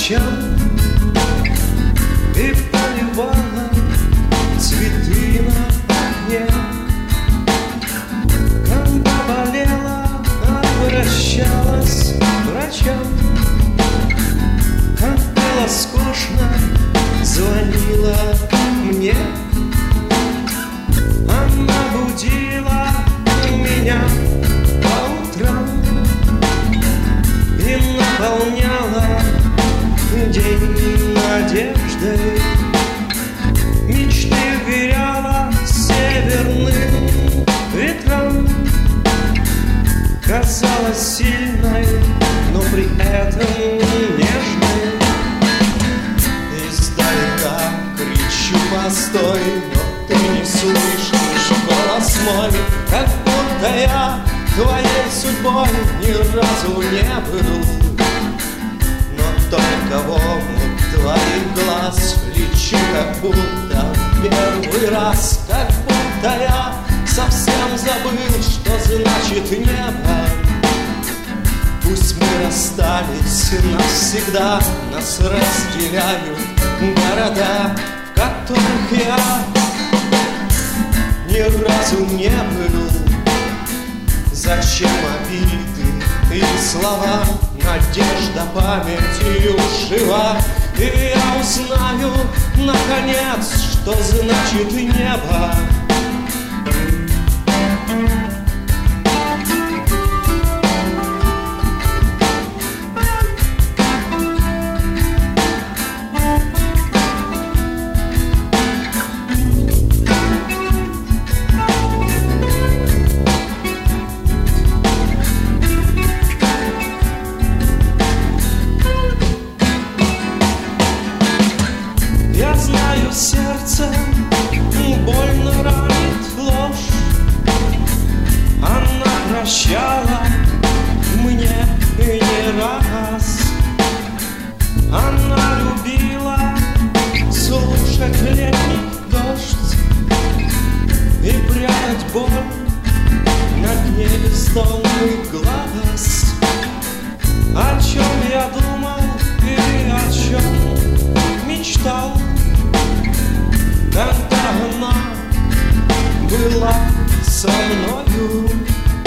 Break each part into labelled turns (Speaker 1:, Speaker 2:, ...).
Speaker 1: ночам и поливала цветы на окне. Когда болела, обращалась к врачам. Как было скучно, звонила мне. Она будила меня по утрам и наполняла день надеждой. Мечты вверяла северным ветрам. Казалась сильной, но при этом нежной. Издалека кричу: постой, но ты не слышишь голос мой. Как будто я твоей судьбой ни разу не был. Но только в омут твоих глаз лечу, как будто первый раз. Как будто я совсем забыл, что значит небо. Пусть мы расстались навсегда, нас разделяют города, в которых я ни разу не был. Зачем обиды и слова? Надежда памятью жива. И я узнаю, наконец, что значит небо. Сердце больно ранит ложь. Она прощала мне не раз. Она любила слушать летний дождь и прятать боль на дне бездонных глаз. О чем я думал и о чем мечтал, когда она была со мною.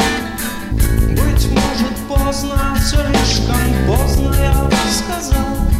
Speaker 1: Быть может, поздно, слишком поздно я сказал.